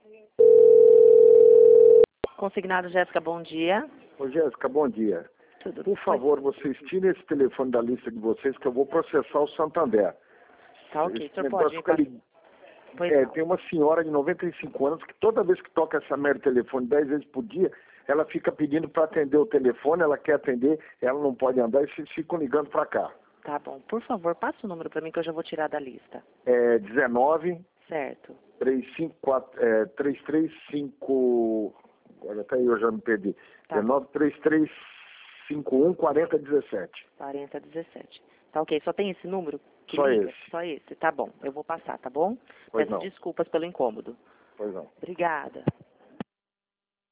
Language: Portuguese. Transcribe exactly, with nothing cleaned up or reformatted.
Consignado Jéssica, bom dia. Ô Jéssica, bom dia. Tudo Por favor, vocês tirem esse telefone da lista de vocês que eu vou processar o Santander. Tá ok, Esse o senhor negócio pode... fica ali- Pois É, não. tem uma senhora de noventa e cinco anos que toda vez que toca essa merda de telefone dez vezes por dia, ela fica pedindo para atender o telefone, ela quer atender, ela não pode andar e vocês ficam ligando para cá. Tá bom. Por favor, passa o número para mim que eu já vou tirar da lista. É dezenove, Certo. três cinco quatro, é, três três cinco... Olha, até aí eu já me perdi. Tá. dezenove, três três cinco um, quarenta dezessete. quarenta dezessete. Tá ok. Só tem esse número? Que Só liga? esse. Só esse. Tá bom. Eu vou passar, tá bom? Pois Peço não. desculpas pelo incômodo. Pois não. Obrigada.